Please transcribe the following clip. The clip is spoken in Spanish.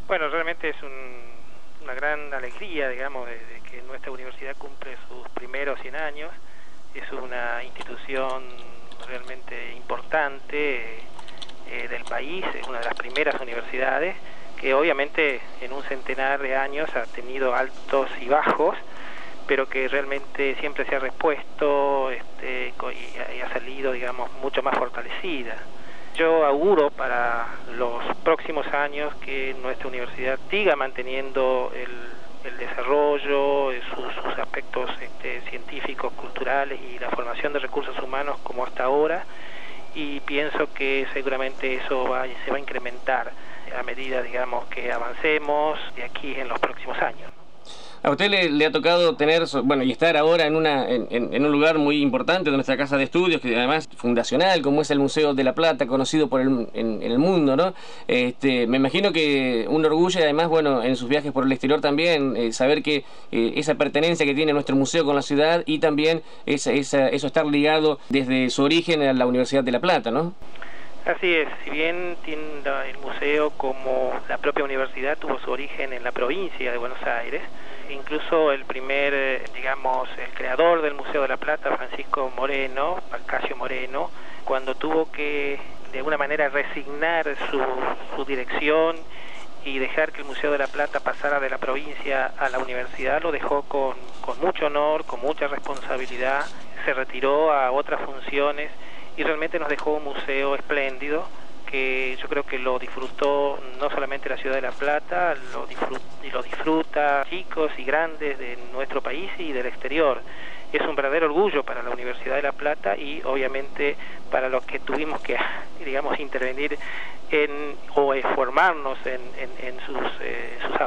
Bueno, realmente es una gran alegría, digamos, de que nuestra universidad cumple sus primeros 100 años. Es una institución realmente importante del país, es una de las primeras universidades que obviamente en un centenar de años ha tenido altos y bajos, pero que realmente siempre se ha repuesto y ha salido, digamos, mucho más fortalecida. Yo auguro para los próximos años que nuestra universidad siga manteniendo el desarrollo, sus aspectos científicos, culturales y la formación de recursos humanos como hasta ahora, y pienso que seguramente eso se va a incrementar a medida, digamos, que avancemos de aquí en los próximos años. A usted le ha tocado tener, bueno, y estar ahora en un lugar muy importante de nuestra casa de estudios, que además es fundacional, como es el Museo de la Plata, conocido en el mundo, ¿no? Me imagino que un orgullo, y además, bueno, en sus viajes por el exterior también, saber que esa pertenencia que tiene nuestro museo con la ciudad y también eso estar ligado desde su origen a la Universidad de La Plata, ¿no? Así es, si bien el museo, como la propia universidad, tuvo su origen en la provincia de Buenos Aires, incluso el primer, digamos, el creador del Museo de la Plata, Francisco Moreno, Pascasio Moreno, cuando tuvo que de alguna manera resignar su dirección y dejar que el Museo de la Plata pasara de la provincia a la universidad, lo dejó con mucho honor, con mucha responsabilidad, se retiró a otras funciones y realmente nos dejó un museo espléndido que yo creo que lo disfrutó no solamente la ciudad de La Plata, lo disfruta chicos y grandes de nuestro país y del exterior. Es un verdadero orgullo para la Universidad de La Plata y obviamente para los que tuvimos que, digamos, intervenir o formarnos en sus